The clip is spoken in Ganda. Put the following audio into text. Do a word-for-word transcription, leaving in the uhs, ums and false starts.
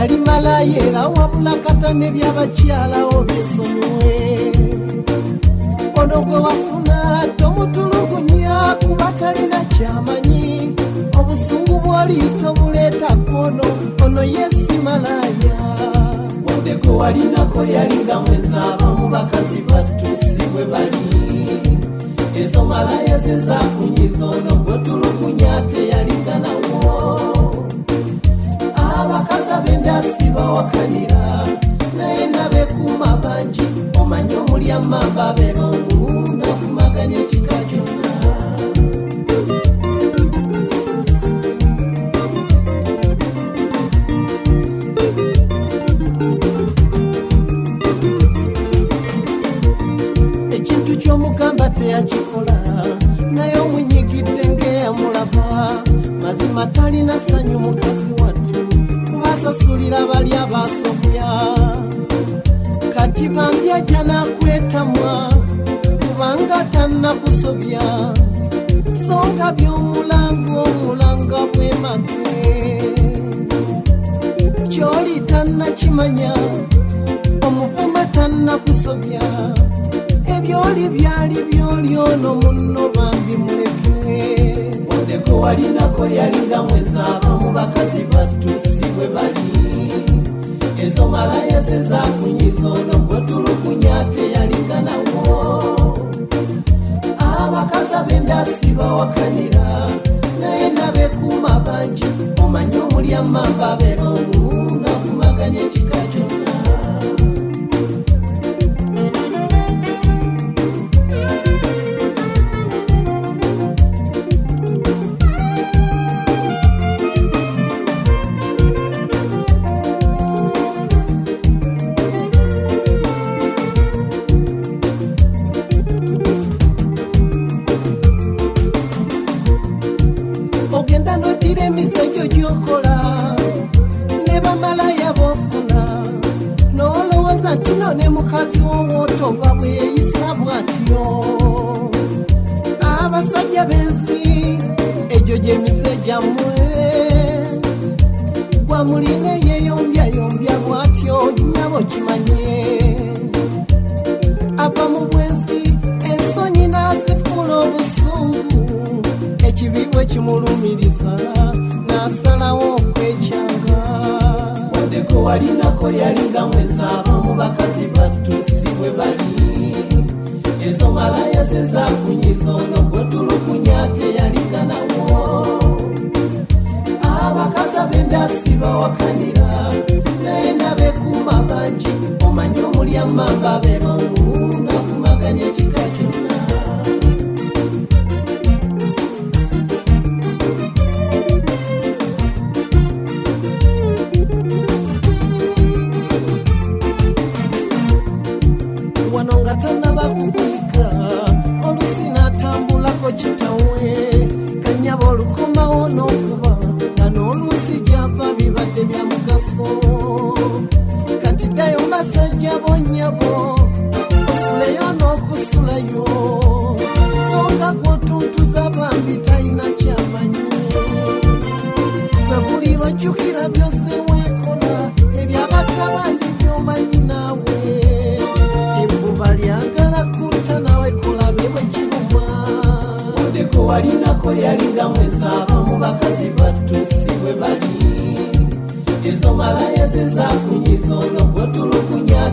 yali malaya era wabula katane by'abakyala obesonyiwe ono gwe wafuna tomutulugunya kuba talina kyamanyi obusungu bw'oliito buleeta kono ono yesi malaya wadde gwe walinako yalinga mwenza abamu bakazi battusi bwe bali ezo malaya ze zafunyiza ono gwe tulugunya teyalinga nawo abakazi ab'endasi bawakanira naye nabekuuma bangi omanyi omuli amamba abeera omu nakumaganya ekika kyonna ekintu ky'omugamba teyakikola naye omunyigidde ng'eyamulaba mazima talina ssanyu mukazi wattu kubasasulira bali abasobya kati bambya janakwetamwa kubanga tannakusobya songa by'omulango omulanga bwemage kyoli tannakimanya omuvuma tannakusobya ebyoli byali byoli ono munno bambi muleke wadeko walinako yalinga mwenza abamu bakazi battusi bwe bali ezo malaya ze zafunyiza ono gwe tulugunya teyalinga nawo abakazi ab'endasi bawakanira naye nabekuuma bangi omanyi omuli amamba abeera omu nakumaganya ekika kyonna ogenda nodira emizenjo gyokola ne bamalaya bofuna nolowooza nti no ne mukazi w'owootoba bwe yeeyisa bw'atyo abasajja benzi egyo gy'emize gyammwe gwamuline yeeyombyayomby bw'atyo nyabo kimanye ava mu bwenzi ensonyi n'azifuula obusungu ekibi bwe kimulumiriza n'asalawo okwekyanga waddeko walinako yalinga mwenza abamu bakazi battusi bwe bali ezo malaya ze zafunyiza ono gwe tulugunya teyalinga nawo abakazi ab'endasi bawakanira naye nabekuuma bangi omanyi omuli amamba abeera omu nakumaganya ekika kyonna wano nga tannabakukwika olusi n'atambulako kitawe kanyaba olukomawo n'okuba nga n'olusi gyava bibadde bya mugaso kati ddayo mbasajja bonnyabo osuleyo n'okusulayo songa gw'otuntuza bambi talina kyamanyi bwe buli lwajjukira byose weekola ebyabaka bandi by'omanyi naawe ebbuba lyagala kutta nawe kola bye bwe kiruma wadeko walinako yalinga mwenza abamu bakazi battusi bwe bali ezo malaya ze zafunyiza ono gwe tulugunya